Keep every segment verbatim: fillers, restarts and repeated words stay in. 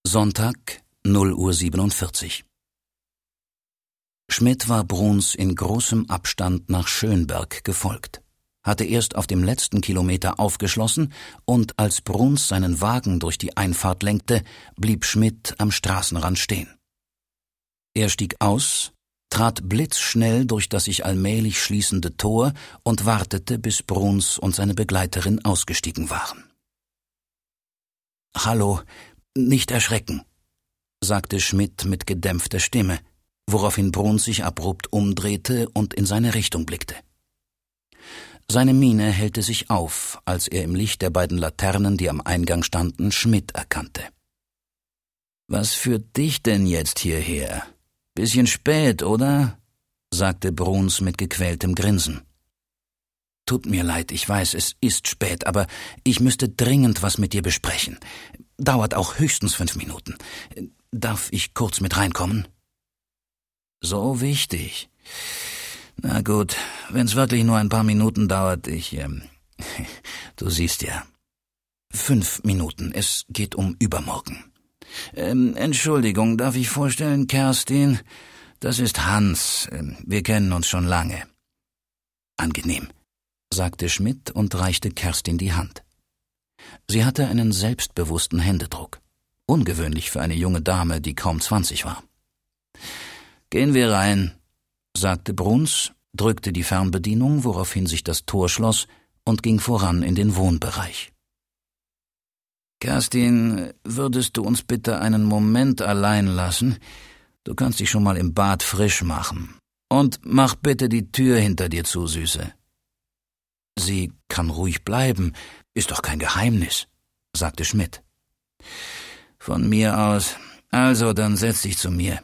Sonntag, null Uhr siebenundvierzig. Schmidt war Bruns in großem Abstand nach Schönberg gefolgt, hatte erst auf dem letzten Kilometer aufgeschlossen, und als Bruns seinen Wagen durch die Einfahrt lenkte, blieb Schmidt am Straßenrand stehen. Er stieg aus, trat blitzschnell durch das sich allmählich schließende Tor und wartete, bis Bruns und seine Begleiterin ausgestiegen waren. »Hallo, nicht erschrecken«, sagte Schmidt mit gedämpfter Stimme, woraufhin Bruns sich abrupt umdrehte und in seine Richtung blickte. Seine Miene hellte sich auf, als er im Licht der beiden Laternen, die am Eingang standen, Schmidt erkannte. »Was führt dich denn jetzt hierher? Bisschen spät, oder?« sagte Bruns mit gequältem Grinsen. »Tut mir leid, ich weiß, es ist spät, aber ich müsste dringend was mit dir besprechen. Dauert auch höchstens fünf Minuten. Darf ich kurz mit reinkommen?« »So wichtig. Na gut, wenn's wirklich nur ein paar Minuten dauert, ich, ähm, du siehst ja. Fünf Minuten, es geht um übermorgen. Ähm, Entschuldigung, darf ich vorstellen, Kerstin? Das ist Hans, wir kennen uns schon lange.« »Angenehm«, sagte Schmidt und reichte Kerstin die Hand. Sie hatte einen selbstbewussten Händedruck, ungewöhnlich für eine junge Dame, die kaum zwanzig war. »Gehen wir rein«, sagte Bruns, drückte die Fernbedienung, woraufhin sich das Tor schloss, und ging voran in den Wohnbereich. »Kerstin, würdest du uns bitte einen Moment allein lassen? Du kannst dich schon mal im Bad frisch machen. Und mach bitte die Tür hinter dir zu, Süße.« »Sie kann ruhig bleiben, ist doch kein Geheimnis«, sagte Schmidt. »Von mir aus. Also, dann setz dich zu mir.«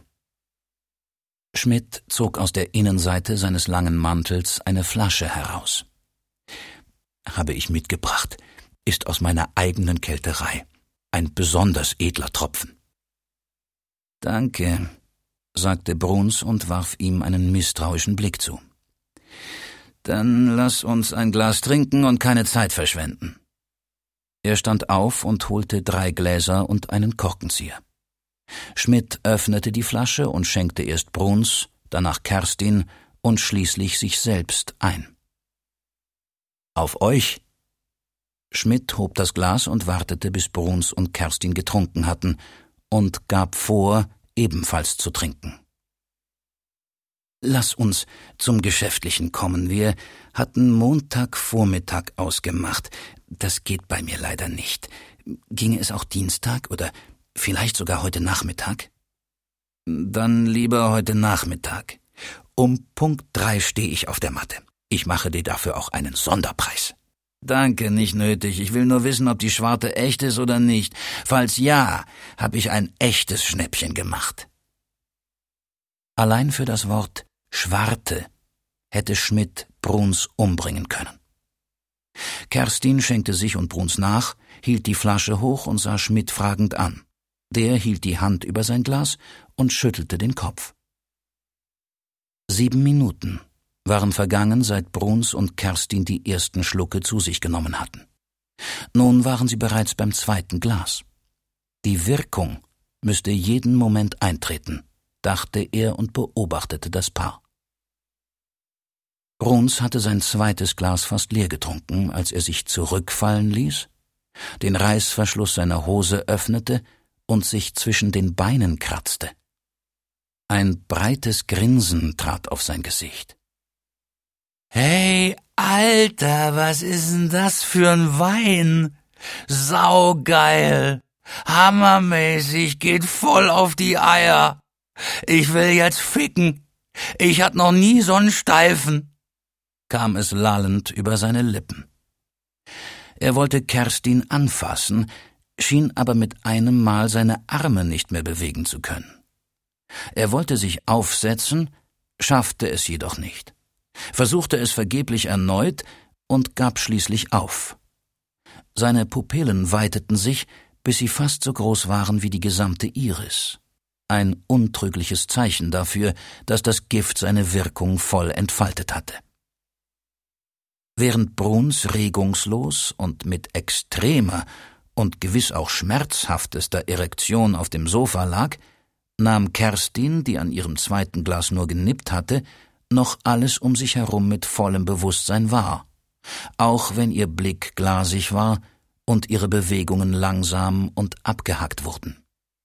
Schmidt zog aus der Innenseite seines langen Mantels eine Flasche heraus. »Habe ich mitgebracht, ist aus meiner eigenen Kelterei. Ein besonders edler Tropfen.« »Danke«, sagte Bruns und warf ihm einen misstrauischen Blick zu. »Dann lass uns ein Glas trinken und keine Zeit verschwenden.« Er stand auf und holte drei Gläser und einen Korkenzieher. Schmidt öffnete die Flasche und schenkte erst Bruns, danach Kerstin und schließlich sich selbst ein. »Auf euch!« Schmidt hob das Glas und wartete, bis Bruns und Kerstin getrunken hatten, und gab vor, ebenfalls zu trinken. »Lass uns zum Geschäftlichen kommen. Wir hatten Montagvormittag ausgemacht. Das geht bei mir leider nicht. Ginge es auch Dienstag oder vielleicht sogar heute Nachmittag?« »Dann lieber heute Nachmittag. Um Punkt drei stehe ich auf der Matte. Ich mache dir dafür auch einen Sonderpreis.« »Danke, nicht nötig. Ich will nur wissen, ob die Schwarte echt ist oder nicht. Falls ja, habe ich ein echtes Schnäppchen gemacht.« Allein für das Wort »Schwarte« hätte Schmidt Bruns umbringen können. Kerstin schenkte sich und Bruns nach, hielt die Flasche hoch und sah Schmidt fragend an. Der hielt die Hand über sein Glas und schüttelte den Kopf. Sieben Minuten waren vergangen, seit Bruns und Kerstin die ersten Schlucke zu sich genommen hatten. Nun waren sie bereits beim zweiten Glas. Die Wirkung müsste jeden Moment eintreten, dachte er und beobachtete das Paar. Bruns hatte sein zweites Glas fast leer getrunken, als er sich zurückfallen ließ, den Reißverschluss seiner Hose öffnete und sich zwischen den Beinen kratzte. Ein breites Grinsen trat auf sein Gesicht. »Hey, Alter, was ist denn das für ein Wein? Saugeil! Hammermäßig, geht voll auf die Eier! Ich will jetzt ficken! Ich hatte noch nie so einen Steifen«, kam es lallend über seine Lippen. Er wollte Kerstin anfassen, schien aber mit einem Mal seine Arme nicht mehr bewegen zu können. Er wollte sich aufsetzen, schaffte es jedoch nicht, versuchte es vergeblich erneut und gab schließlich auf. Seine Pupillen weiteten sich, bis sie fast so groß waren wie die gesamte Iris. Ein untrügliches Zeichen dafür, dass das Gift seine Wirkung voll entfaltet hatte. Während Bruns regungslos und mit extremer und gewiss auch schmerzhaftester Erektion auf dem Sofa lag, nahm Kerstin, die an ihrem zweiten Glas nur genippt hatte, noch alles um sich herum mit vollem Bewusstsein wahr, auch wenn ihr Blick glasig war und ihre Bewegungen langsam und abgehackt wurden.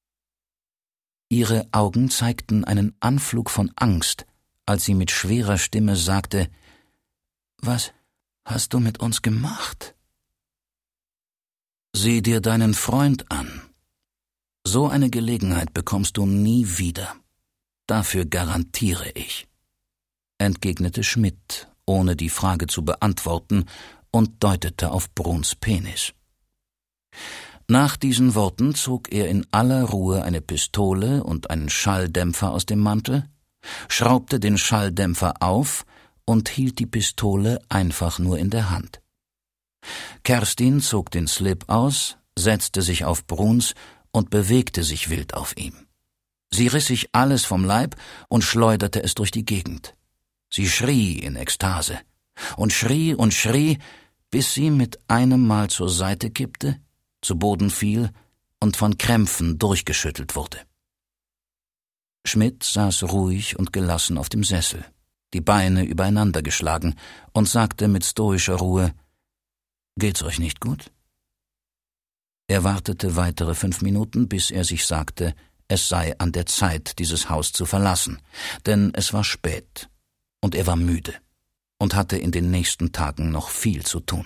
Ihre Augen zeigten einen Anflug von Angst, als sie mit schwerer Stimme sagte: »Was hast du mit uns gemacht?« »Sieh dir deinen Freund an. So eine Gelegenheit bekommst du nie wieder. Dafür garantiere ich«, entgegnete Schmidt, ohne die Frage zu beantworten, und deutete auf Bruns Penis. Nach diesen Worten zog er in aller Ruhe eine Pistole und einen Schalldämpfer aus dem Mantel, schraubte den Schalldämpfer auf und hielt die Pistole einfach nur in der Hand. Kerstin zog den Slip aus, setzte sich auf Bruns und bewegte sich wild auf ihm. Sie riss sich alles vom Leib und schleuderte es durch die Gegend. Sie schrie in Ekstase und schrie und schrie, bis sie mit einem Mal zur Seite kippte, zu Boden fiel und von Krämpfen durchgeschüttelt wurde. Schmidt saß ruhig und gelassen auf dem Sessel, die Beine übereinander geschlagen, und sagte mit stoischer Ruhe: »Geht's euch nicht gut?« Er wartete weitere fünf Minuten, bis er sich sagte, es sei an der Zeit, dieses Haus zu verlassen, denn es war spät und er war müde und hatte in den nächsten Tagen noch viel zu tun.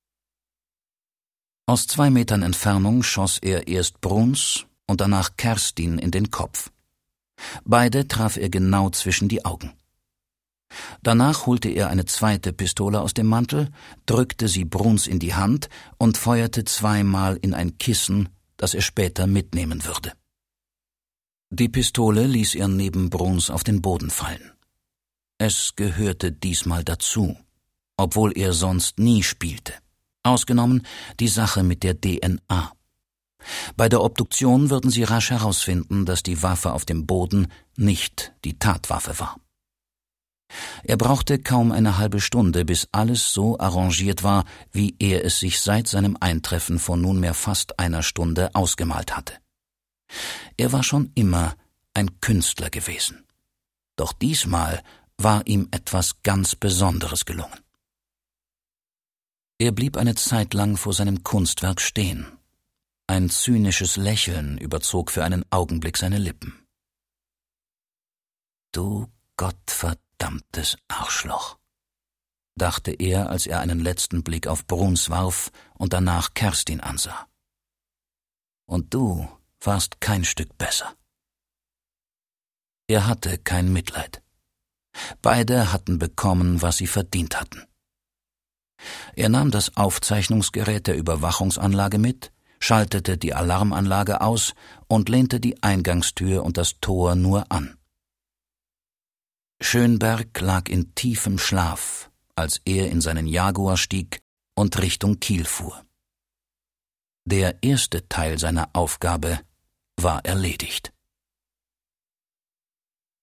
Aus zwei Metern Entfernung schoss er erst Bruns und danach Kerstin in den Kopf. Beide traf er genau zwischen die Augen. Danach holte er eine zweite Pistole aus dem Mantel, drückte sie Bruns in die Hand und feuerte zweimal in ein Kissen, das er später mitnehmen würde. Die Pistole ließ er neben Bruns auf den Boden fallen. Es gehörte diesmal dazu, obwohl er sonst nie spielte. Ausgenommen die Sache mit der D N A. Bei der Obduktion würden sie rasch herausfinden, dass die Waffe auf dem Boden nicht die Tatwaffe war. Er brauchte kaum eine halbe Stunde, bis alles so arrangiert war, wie er es sich seit seinem Eintreffen vor nunmehr fast einer Stunde ausgemalt hatte. Er war schon immer ein Künstler gewesen. Doch diesmal war ihm etwas ganz Besonderes gelungen. Er blieb eine Zeit lang vor seinem Kunstwerk stehen. Ein zynisches Lächeln überzog für einen Augenblick seine Lippen. »Du gottverdammtes Arschloch«, dachte er, als er einen letzten Blick auf Bruns warf und danach Kerstin ansah. »Und du warst kein Stück besser.« Er hatte kein Mitleid. Beide hatten bekommen, was sie verdient hatten. Er nahm das Aufzeichnungsgerät der Überwachungsanlage mit, schaltete die Alarmanlage aus und lehnte die Eingangstür und das Tor nur an. Schönberg lag in tiefem Schlaf, als er in seinen Jaguar stieg und Richtung Kiel fuhr. Der erste Teil seiner Aufgabe war erledigt.